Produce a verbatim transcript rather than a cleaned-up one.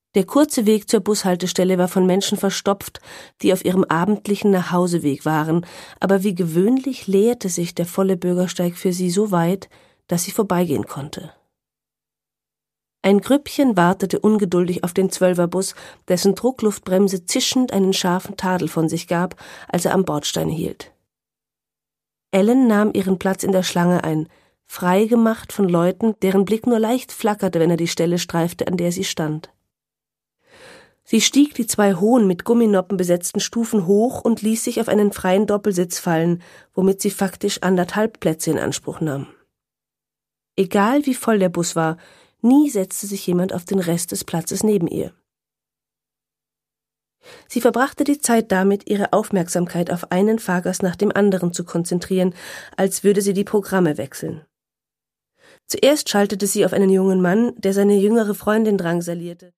Der kurze Weg zur Bushaltestelle war von Menschen verstopft, die auf ihrem abendlichen Nachhauseweg waren, aber wie gewöhnlich leerte sich der volle Bürgersteig für sie so weit, dass sie vorbeigehen konnte. Ein Grüppchen wartete ungeduldig auf den Zwölferbus, dessen Druckluftbremse zischend einen scharfen Tadel von sich gab, als er am Bordstein hielt. Ellen nahm ihren Platz in der Schlange ein, frei gemacht von Leuten, deren Blick nur leicht flackerte, wenn er die Stelle streifte, an der sie stand. Sie stieg die zwei hohen, mit Gumminoppen besetzten Stufen hoch und ließ sich auf einen freien Doppelsitz fallen, womit sie faktisch anderthalb Plätze in Anspruch nahm. Egal wie voll der Bus war, nie setzte sich jemand auf den Rest des Platzes neben ihr. Sie verbrachte die Zeit damit, ihre Aufmerksamkeit auf einen Fahrgast nach dem anderen zu konzentrieren, als würde sie die Programme wechseln. Zuerst schaltete sie auf einen jungen Mann, der seine jüngere Freundin drangsalierte.